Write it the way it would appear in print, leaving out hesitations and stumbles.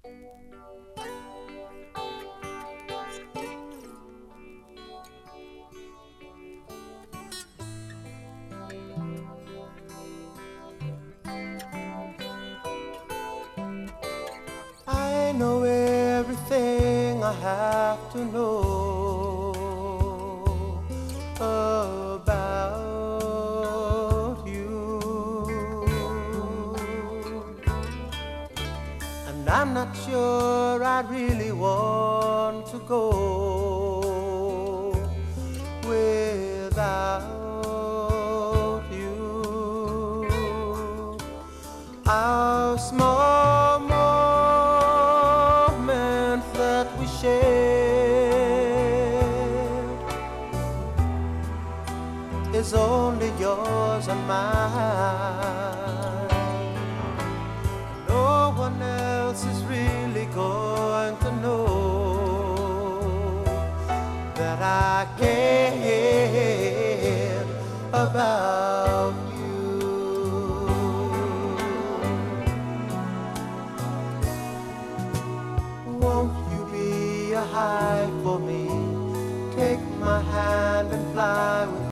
I know everything I have to know about you, and I'm not sure I really want to go without you. Our small moment that we shared is only yours and mine. No one else is really going to know that I care about you. Won't you be a high